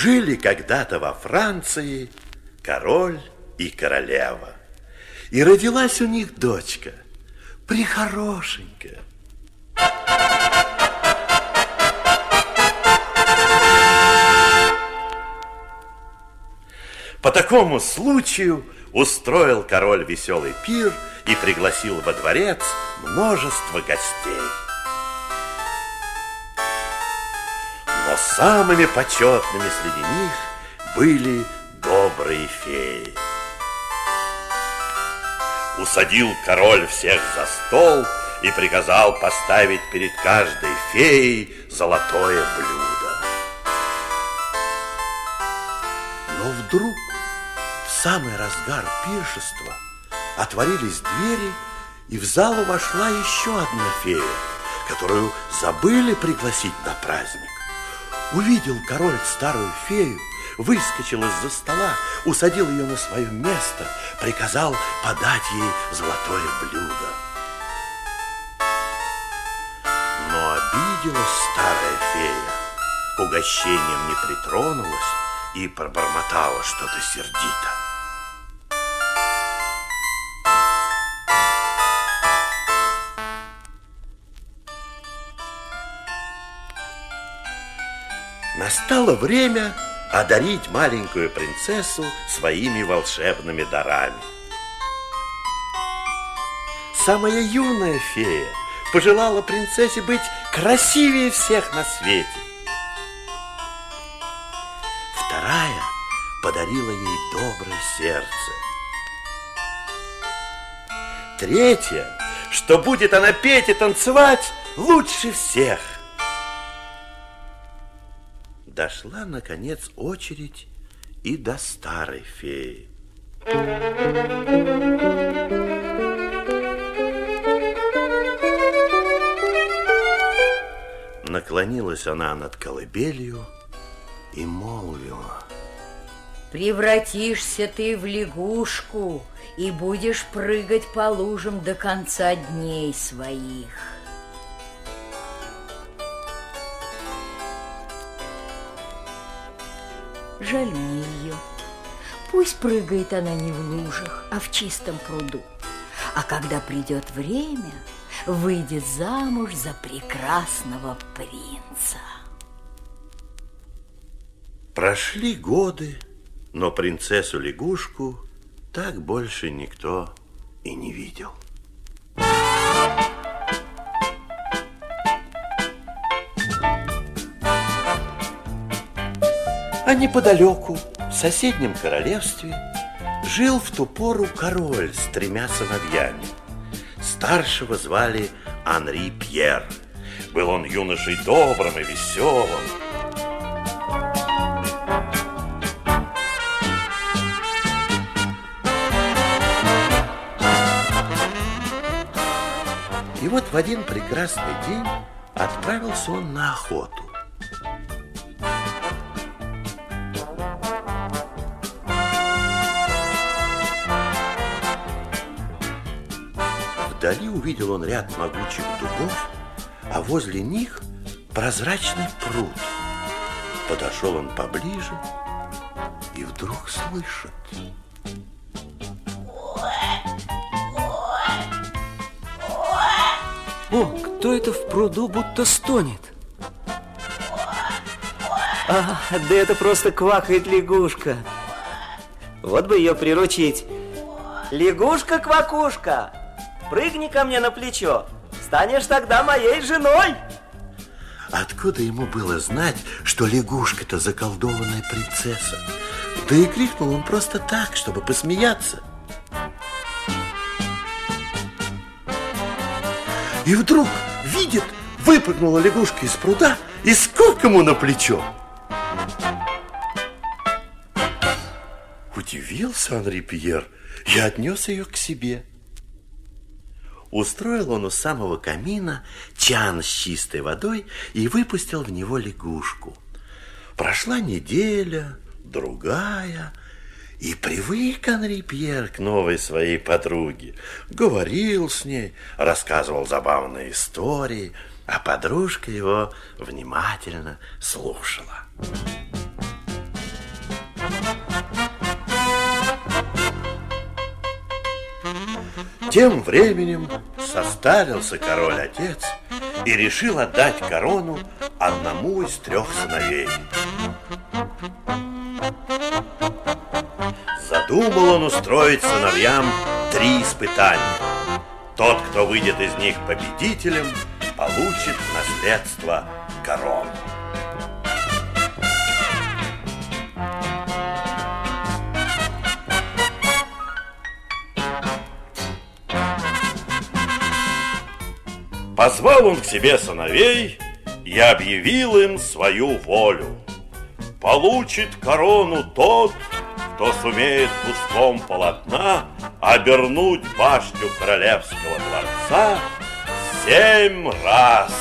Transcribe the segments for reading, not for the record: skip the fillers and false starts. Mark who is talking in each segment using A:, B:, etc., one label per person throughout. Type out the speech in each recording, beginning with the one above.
A: Жили когда-то во Франции король и королева. И родилась у них дочка, прехорошенькая. По такому случаю устроил король веселый пир и пригласил во дворец множество гостей. Но самыми почетными среди них были добрые феи. Усадил король всех за стол и приказал поставить перед каждой феей золотое блюдо. Но вдруг, в самый разгар пиршества, отворились двери, и в залу вошла еще одна фея, которую забыли пригласить на праздник. Увидел король старую фею, выскочил из-за стола, усадил ее на свое место, приказал подать ей золотое блюдо. Но обиделась старая фея, к угощениям не притронулась и пробормотала что-то сердито. Настало время одарить маленькую принцессу своими волшебными дарами. Самая юная фея пожелала принцессе быть красивее всех на свете. Вторая подарила ей доброе сердце. Третья, что будет она петь и танцевать лучше всех. Дошла, наконец, очередь и до старой феи. Наклонилась она над колыбелью и молвила:
B: превратишься ты в лягушку и будешь прыгать по лужам до конца дней своих. Жаль мне ее. Пусть прыгает она не в лужах, а в чистом пруду. А когда придет время, выйдет замуж за прекрасного принца.
A: Прошли годы, но принцессу-лягушку так больше никто и не видел. А неподалеку, в соседнем королевстве, жил в ту пору король с 3 сыновьями. Старшего звали Анри Пьер. Был он юношей добрым и веселым. И вот в один прекрасный день отправился он на охоту. Вдали увидел он ряд могучих дубов, а возле них прозрачный пруд. Подошел он поближе и вдруг слышит:
C: о, кто это в пруду будто стонет? А, да это просто квакает лягушка. Вот бы ее приручить. Лягушка-квакушка, прыгни ко мне на плечо, станешь тогда моей женой.
A: Откуда ему было знать, что лягушка-то заколдованная принцесса? Да и крикнул он просто так, чтобы посмеяться. И вдруг видит, выпрыгнула лягушка из пруда и скок ему на плечо. Удивился Анри Пьер и отнес ее к себе. Устроил он у самого камина чан с чистой водой и выпустил в него лягушку. Прошла неделя, другая, и привык Анри Пьер к новой своей подруге. Говорил с ней, рассказывал забавные истории, а подружка его внимательно слушала. Тем временем состарился король-отец и решил отдать корону одному из 3 сыновей. Задумал он устроить сыновьям 3 испытания. Тот, кто выйдет из них победителем, получит в наследство корону. Позвал он к себе сыновей и объявил им свою волю. Получит корону тот, кто сумеет куском полотна обернуть башню королевского дворца 7 раз.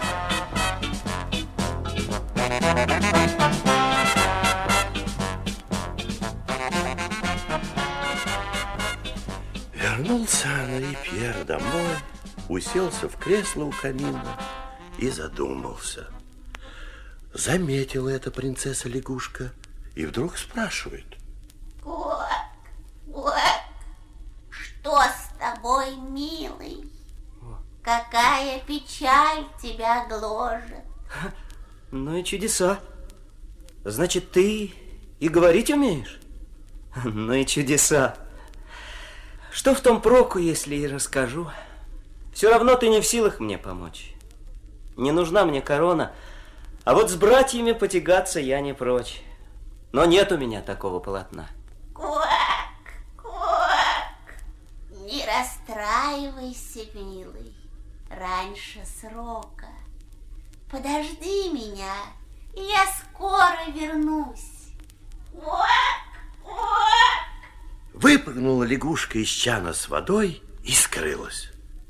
A: Вернулся Анри Пьер домой, уселся в кресло у камина и задумался. Заметила это принцесса-лягушка и вдруг спрашивает:
D: Куак, Куак, что с тобой, милый? Какая печаль тебя гложет?
C: Ну и чудеса. Значит, ты и говорить умеешь? Ну и чудеса. Что в том проку, если и расскажу? Все равно ты не в силах мне помочь. Не нужна мне корона, а вот с братьями потягаться я не прочь. Но нет у меня такого полотна.
D: Куак, Куак, не расстраивайся, милый, раньше срока. Подожди меня, и я скоро вернусь. Куак, Куак.
A: Выпрыгнула лягушка из чана с водой и скрылась.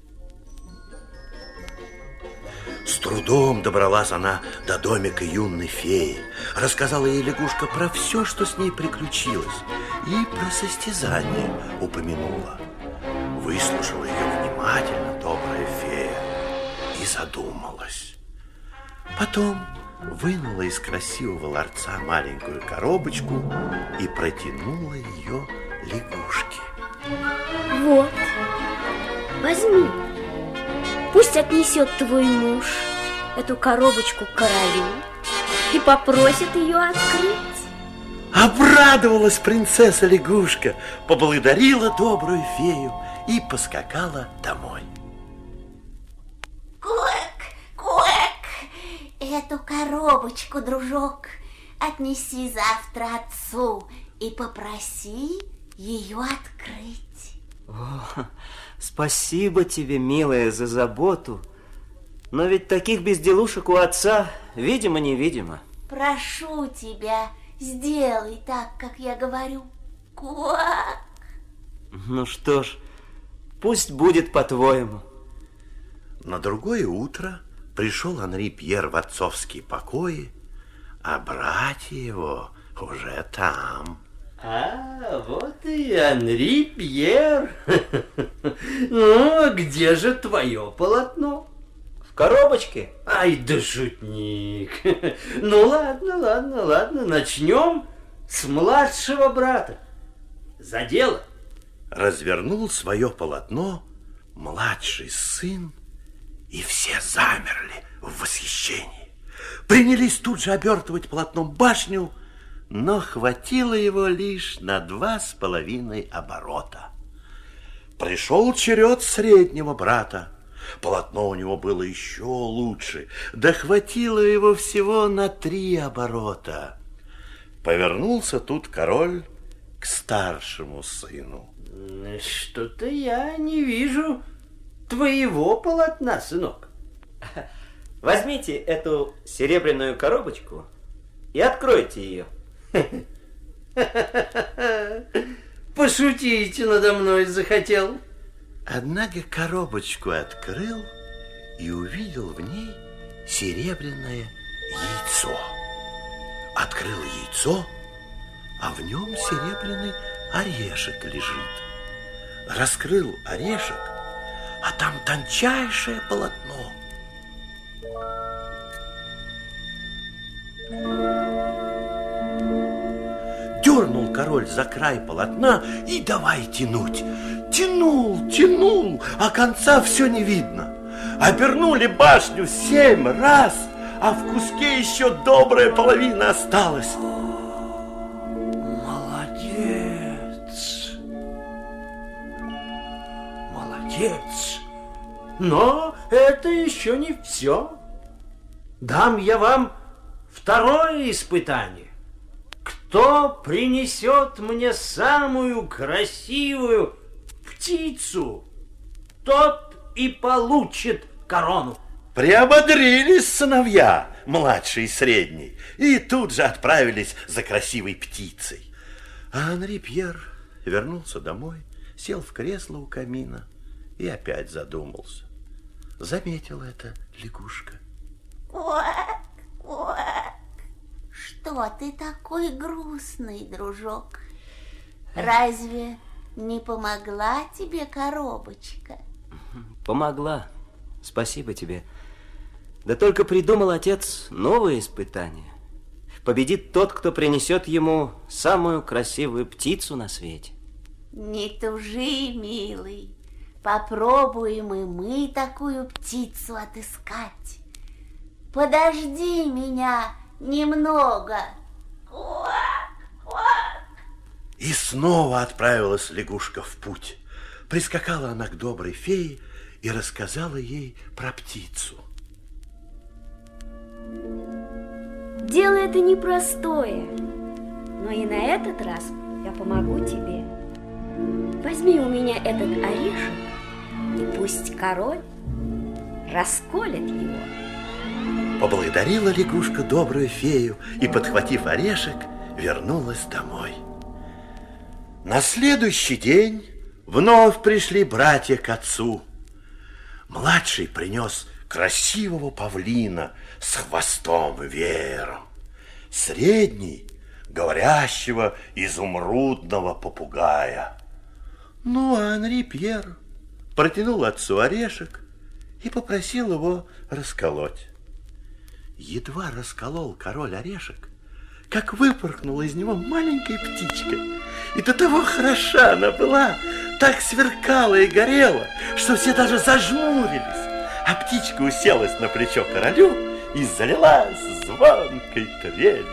A: С трудом добралась она до домика юной феи. Рассказала ей лягушка про все, что с ней приключилось, и про состязание упомянула. Выслушала ее внимательно добрая фея и задумалась. Потом вынула из красивого ларца маленькую коробочку и протянула ее лягушке.
E: Вот, возьми. Пусть отнесет твой муж эту коробочку к королю и попросит ее открыть.
A: Обрадовалась принцесса-лягушка, поблагодарила добрую фею и поскакала домой.
D: Куак, Куак, эту коробочку, дружок, отнеси завтра отцу и попроси ее открыть.
C: О, спасибо тебе, милая, за заботу. Но ведь таких безделушек у отца видимо-невидимо.
D: Прошу тебя, сделай так, как я говорю. Куак.
C: Ну что ж, пусть будет по-твоему.
A: На другое утро пришел Анри Пьер в отцовские покои, а братья его уже там.
F: А, вот и Анри Пьер. Ну, а где же твое полотно?
C: В коробочке?
F: Ай да шутник. Ну ладно, начнем с младшего брата. За дело.
A: Развернул свое полотно младший сын, и все замерли в восхищении. Принялись тут же обертывать полотном башню, но хватило его лишь на 2,5 оборота. Пришел черед среднего брата. Полотно у него было еще лучше, да хватило его всего на 3 оборота. Повернулся тут король к старшему сыну.
F: Что-то я не вижу твоего полотна, сынок.
C: Возьмите эту серебряную коробочку и откройте ее.
F: Пошутите надо мной захотел.
A: Однако коробочку открыл и увидел в ней серебряное яйцо. Открыл яйцо, а в нем серебряный орешек лежит. Раскрыл орешек, а там тончайшее полотно. Дернул король за край полотна и давай тянуть. Тянул, а конца все не видно. Обернули башню 7 раз, а в куске еще добрая половина осталась.
F: Молодец. Но это еще не все. Дам я вам второе испытание. Кто принесет мне самую красивую птицу, тот и получит корону.
A: Приободрились сыновья, младший и средний, и тут же отправились за красивой птицей. А Анри Пьер вернулся домой, сел в кресло у камина и опять задумался. Заметила это лягушка.
D: Куак, куак. Что ты такой грустный, дружок? Разве не помогла тебе коробочка?
C: Помогла. Спасибо тебе. Да только придумал отец новое испытание. Победит тот, кто принесет ему самую красивую птицу на свете.
D: Не тужи, милый. Попробуем и мы такую птицу отыскать. Подожди меня немного. Куак, куак.
A: И снова отправилась лягушка в путь. Прискакала она к доброй фее и рассказала ей про птицу.
E: Дело это непростое, но и на этот раз я помогу тебе. Возьми у меня этот орешек, и пусть король расколет его.
A: Поблагодарила лягушка добрую фею и, подхватив орешек, вернулась домой. На следующий день вновь пришли братья к отцу. Младший принес красивого павлина с хвостом и веером. Средний — говорящего изумрудного попугая. Ну, а Анри Пьер протянул отцу орешек и попросил его расколоть. Едва расколол король орешек, как выпорхнула из него маленькая птичка. И до того хороша она была, так сверкала и горела, что все даже зажмурились. А птичка уселась на плечо королю и залилась звонкой трелью.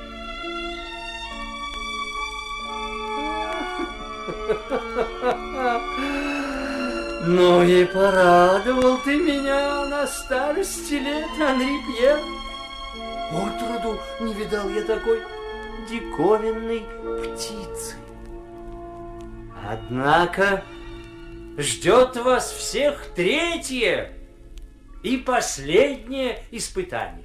F: Ну и порадовал ты меня на старости лет, Анри Пьер. Отроду не видал я такой диковинной птицы. Однако ждет вас всех третье и последнее испытание.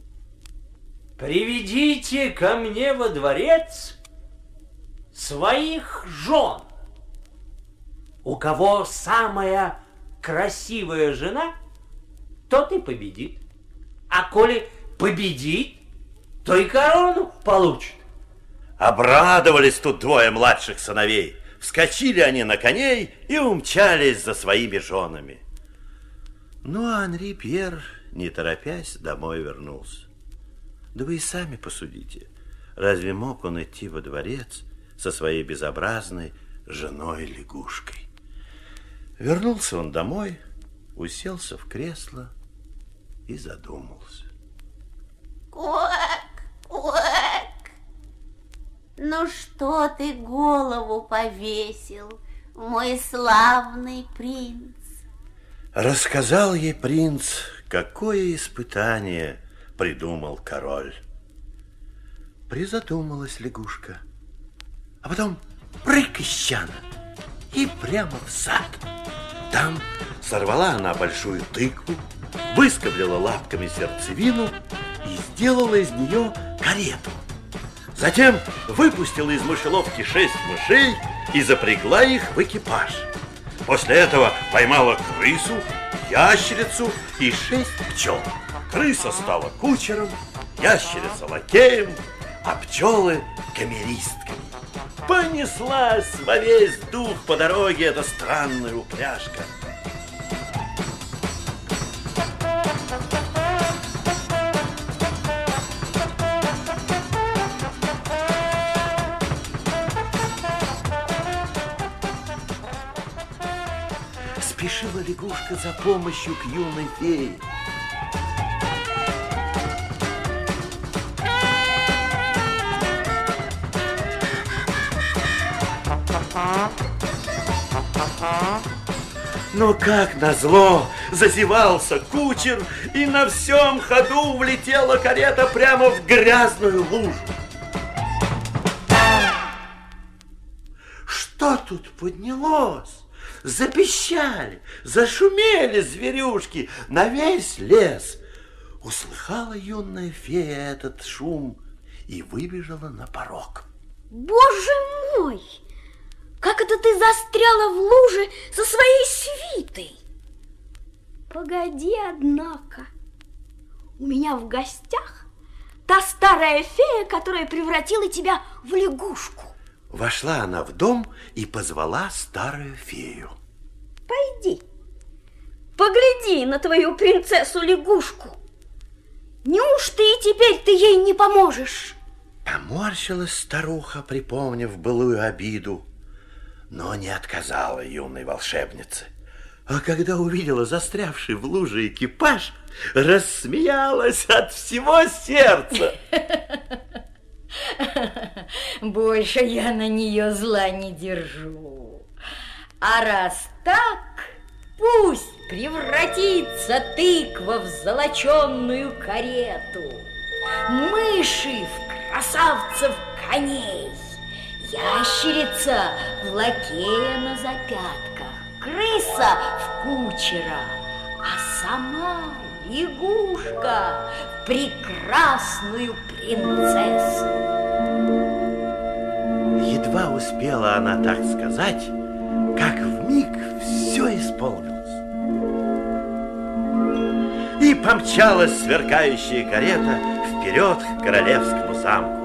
F: Приведите ко мне во дворец своих жен. У кого самая красивая жена, тот и победит. А коли победит, то и корону получит.
A: Обрадовались тут двое младших сыновей. Вскочили они на коней и умчались за своими женами. Ну, а Анри Пьер, не торопясь, домой вернулся. Да вы и сами посудите, разве мог он идти во дворец со своей безобразной женой-лягушкой? Вернулся он домой, уселся в кресло и задумался.
D: Куак, куак. Ну что ты голову повесил, мой славный принц?
A: Рассказал ей принц, какое испытание придумал король. Призадумалась лягушка, а потом прыг ищана и прямо в сад. Там сорвала она большую тыкву, выскоблила лапками сердцевину и сделала из нее карету. Затем выпустила из мышеловки 6 мышей и запрягла их в экипаж. После этого поймала крысу, ящерицу и 6 пчел. Крыса стала кучером, ящерица лакеем, а пчелы камеристками. Понеслась во весь дух по дороге эта странная упряжка. лягушка за помощью к юной фее. Но как назло, зазевался кучер, и на всем ходу влетела карета прямо в грязную лужу. Что тут поднялось? Запищали, зашумели зверюшки на весь лес. Услыхала юная фея этот шум и выбежала на порог.
E: Боже мой! Как это ты застряла в луже со своей свитой? Погоди, однако. У меня в гостях та старая фея, которая превратила тебя в лягушку.
A: Вошла она в дом и позвала старую фею.
E: Пойди, погляди на твою принцессу-лягушку. Неужто и теперь ты ей не поможешь?
A: Поморщилась старуха, припомнив былую обиду, но не отказала юной волшебнице. А когда увидела застрявший в луже экипаж, рассмеялась от всего сердца.
B: Больше я на нее зла не держу. А раз так, пусть превратится тыква в золоченную карету, мыши в красавцев коней, ящерица в лакея на запятках, крыса в кучера, а сама лягушка в прекрасную принцессу.
A: Едва успела она так сказать, как вмиг все исполнилось. И помчалась сверкающая карета вперед к королевскому замку.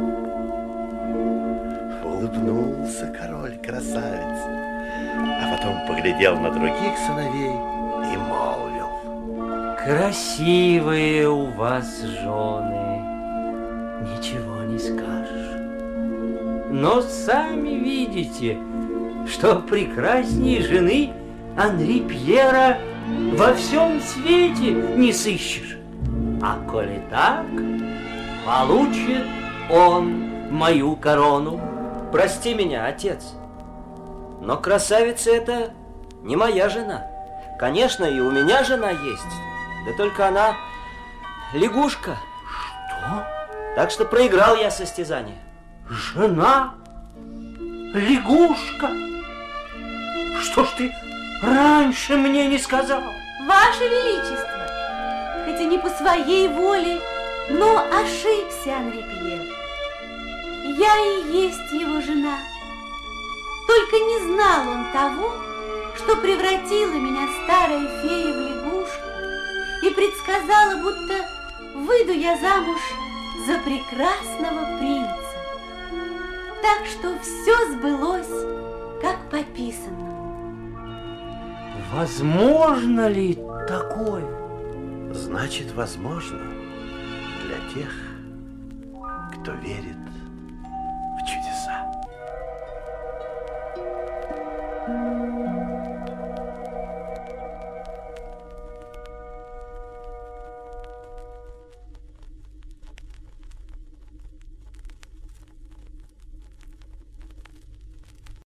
A: Улыбнулся король красавице, а потом поглядел на других сыновей и молвил:
C: красивые у вас жены, ничего не скажешь. Но сами видите, что прекрасней жены Анри Пьера во всем свете не сыщешь. А коли так, получит он мою корону. Прости меня, отец, но красавица это не моя жена. Конечно, и у меня жена есть, да только она лягушка.
F: Что?
C: Так что проиграл я состязание.
F: Жена? Лягушка? Что ж ты раньше мне не сказал?
D: Ваше Величество, хоть и не по своей воле, но ошибся Анри Пьер. Я и есть его жена. Только не знал он того, что превратила меня старая фея в лягушку и предсказала, будто выйду я замуж за прекрасного принца. Так что все сбылось, как по писанному.
F: Возможно ли такое?
A: Значит, возможно для тех, кто верит в чудеса.